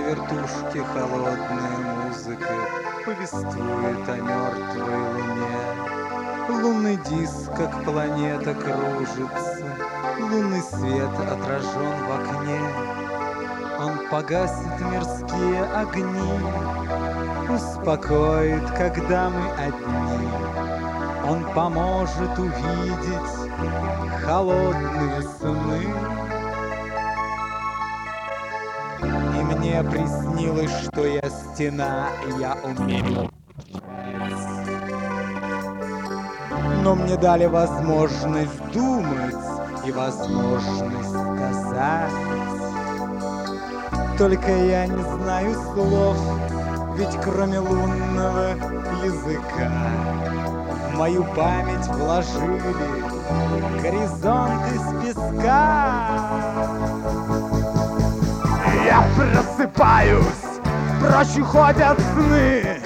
вертушки холодная музыка повествует о мертвой луне. Лунный диск, как планета, кружится, лунный свет отражен в окне. Он погасит мирские огни, успокоит, когда мы одни. Он поможет увидеть холодные сны. И мне приснилось, что я стена, и я умею. Но мне дали возможность думать и возможность сказать. Только я не знаю слов, ведь кроме лунного языка в мою память вложили горизонт из песка. Я просыпаюсь, прочь уходят сны.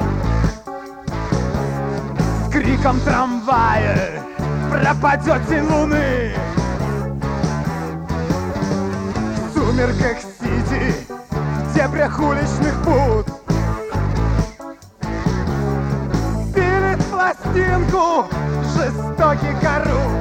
С криком трамвая пропадет тень луны. В сумерках Сити, в дебрях уличных пут, пилит пластинку жестокий коррупт.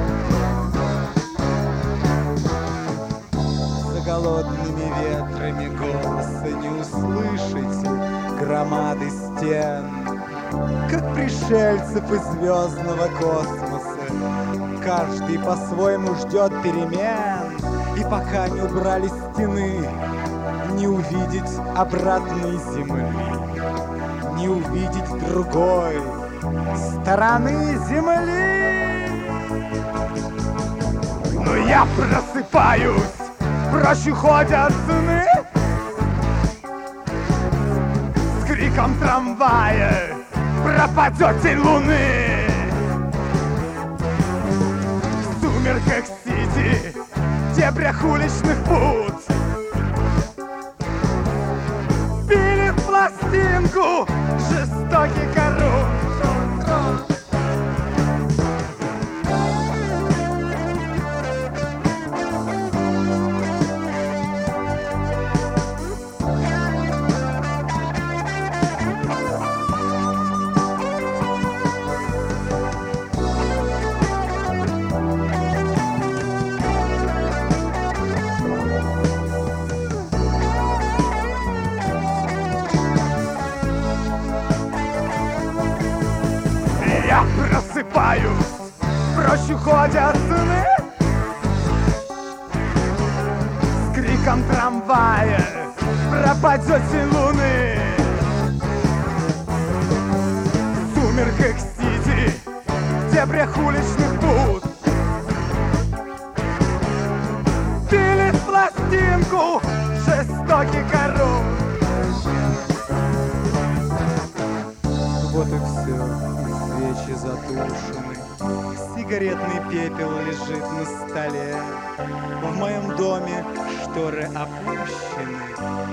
За голодными ветрами голоса не услышите громады стен, как пришельцев из звездного космоса. Каждый по-своему ждет перемен, и пока не убрали стены, не увидеть обратной земли, не увидеть другой стороны земли. Но я просыпаюсь, прочь уходят сны. С криком трамвая пропадет тень луны. В сумерках Сити, в дебрях уличных пут, пилит пластинку жестокий коррупт. Я просыпаюсь, прочь уходят сны. С криком трамвая пропадет тень луны. В сумерках Сити, в дебрях уличных пут, пилит пластинку жестокий коррупт. Вот и все. Свечи затушены, сигаретный пепел лежит на столе. В моем доме шторы опущены,